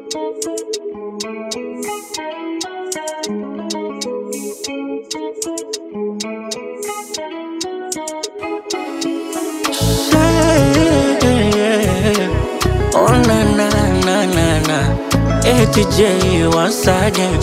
Oh na na na na na, ATJ once again.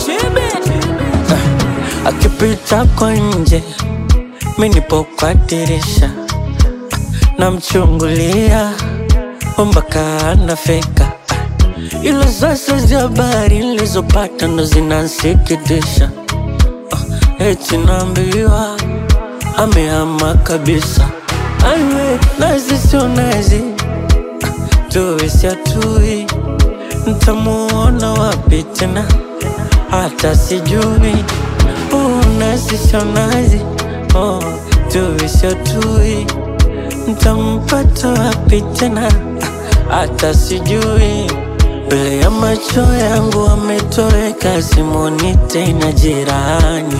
Akipita kwa nje, mimi nipo kwa dirisha, namchungulia mpaka anafika. Ila sasa za habari nilizopata ndo zinansikitisha. Eti naambiwa amehama kabisa. Anwe nazi sio nazi, tuwe si atui, nitamuona wapi tena hata sijui. Nazi sio nazi, tuwe si atui, nitampata wapi tena hata sijui. Mbele ya macho yangu ametoweka, simuoni tena jirani.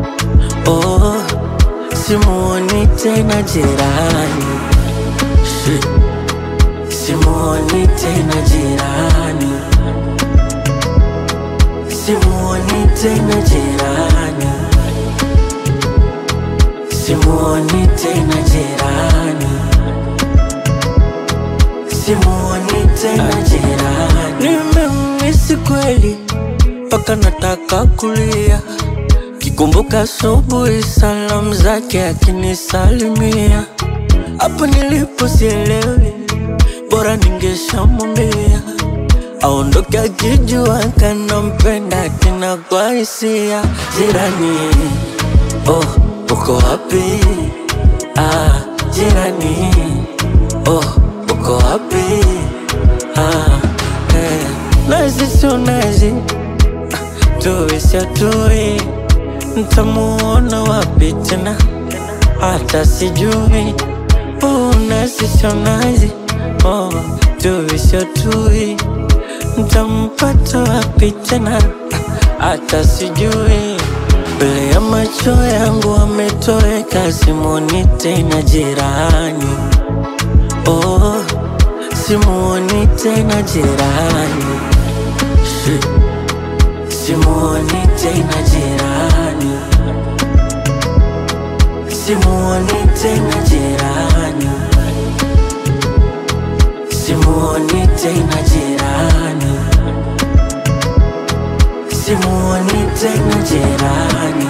Simuoni tena jirani. Simuoni tena jirani. Simuoni tena jirani. Simuoni tena jirani. Simuoni tena jirani. Nimemisi kweli mpaka nataka kulia, kikumbuka asubuhi salamu zake akinisalimia. Hapo nilipo sielewi, bora ningeshamwambia aondoke akijua kanampenda tena kwa hisia. Jirani, uko wapi? Jirani, uko wapi? Nazi sio nazi, tuwe si atui, nitamuona wapi tena hata sijui. Nazi sio nazi, tuwe si atui, nitampata wapi tena hata sijui. Mbele ya macho yangu ametoweka, simuoni tena jirani. Simuoni tena jirani. Simuoni tena jirani. Simuoni tena jirani. Simuoni tena jirani. Simuoni tena jirani.